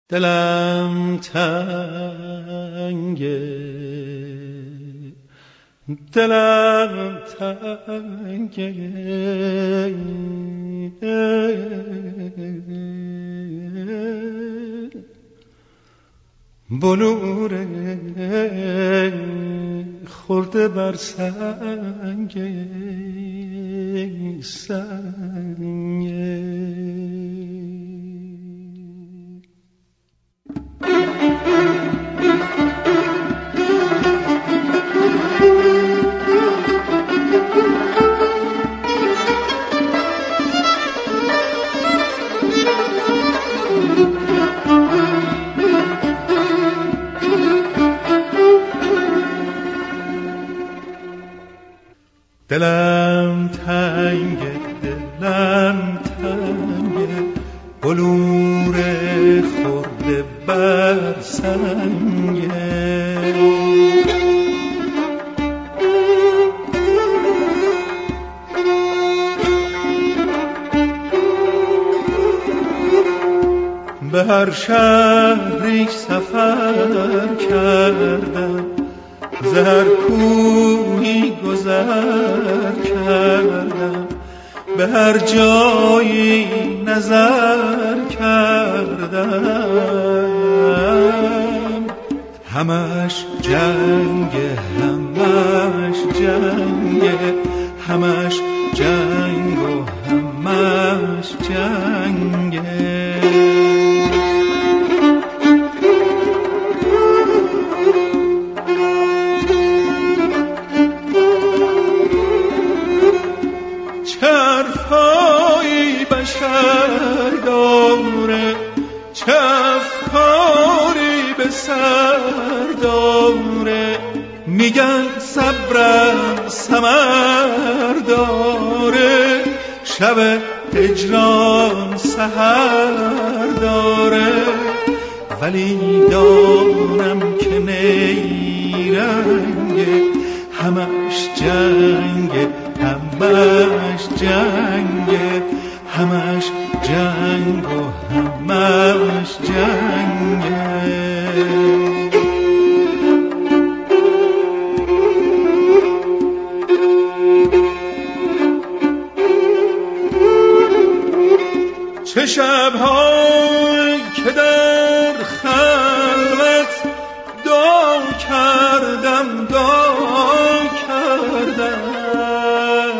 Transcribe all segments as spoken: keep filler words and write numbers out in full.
دلم تنگه دلم تنگه بلور خورده بر سنگ سنگ. دلم تنگه دلم تنگه بلور خورده بر سنگه به هر شهری سفر کردم ز هر کوهی گذر کردم به هر جایی نظر کردم همش جنگ همش جنگ همش جنگ و همش جنگ. چرفایی بشر داره چه افکاری به سر داره میگن صبرم ثمر داره شب هجران سحر داره ولی دانم که نیرنگه همش جنگه همش جنگه همش جنگ و همش جنگه. چه شب‌هایی که در خلوت دعا کردم دعا کردم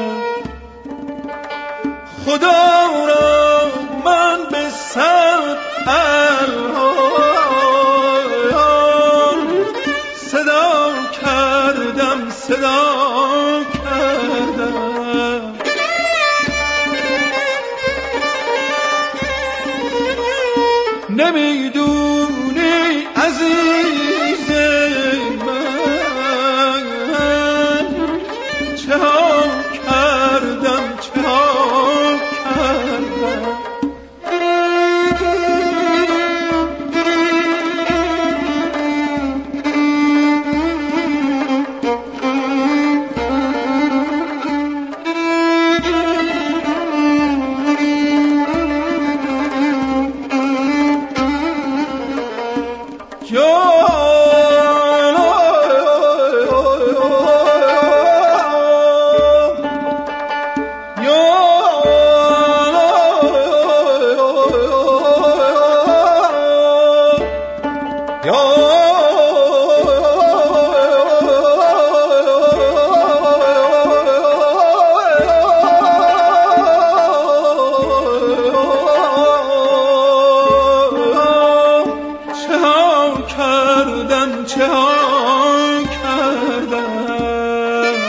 خدا را من به صد الحان صدا کردم صدا کردم نمیدونی عزیز من چه ها کردم چه ها کردم چه ها کردم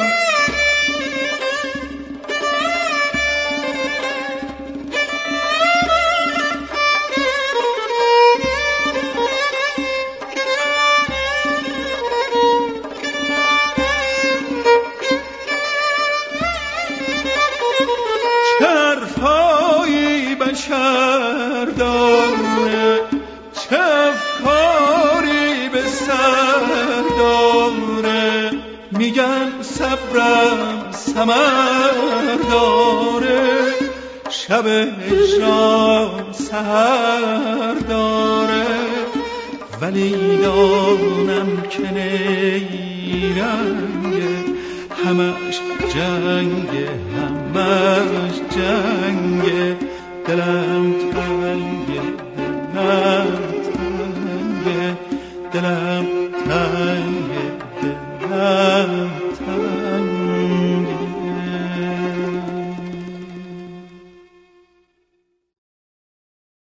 چرفایی بشر داره چه افکاری به سر داره میگن صبرم ثمر داره شب هجران سحر داره ولی دانم که نیرنگه، همش جنگه همش جنگه، دلم تنگه دلم تنگه، دلم تنگه دلم